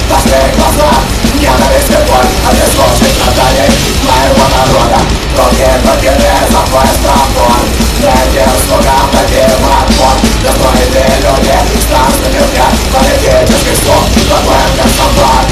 Закрой глаза, ненависть и боль от бесконечных страданий моего народа. Руки подняли за твой страхом, этим слугам дадим отпор. Достойные люди, странствуют вверх политических слов, такой как собак.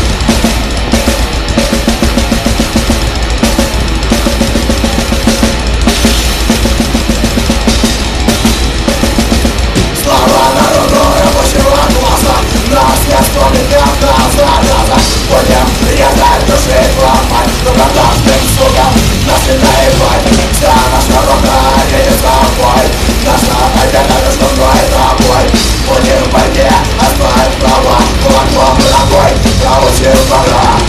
Слава народу, рабочего класса, нас не вспомнит никогда зараза. Будем приятать души ломать, добродушным слугам нас не наебать. Вся наша рота едет с тобой, наша победа между мной и тобой. Будем в войне отбивать права, кулаком ногой проучим врага.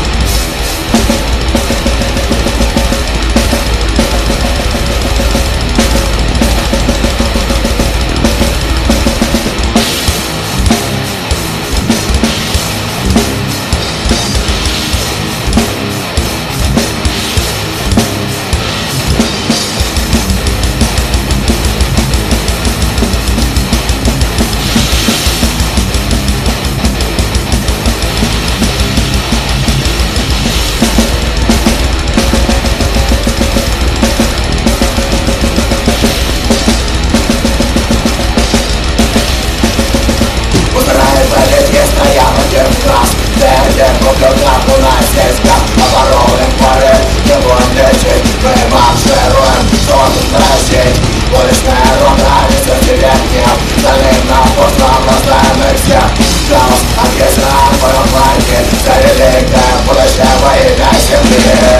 У нас есть как оборонным поры, его лечить. Мы маршируем, что тут России. Уличная рота несет тебе гнев, залим на пустом расставим их всех. Хаос, агрессия, военные, за великое будущее во имя земли.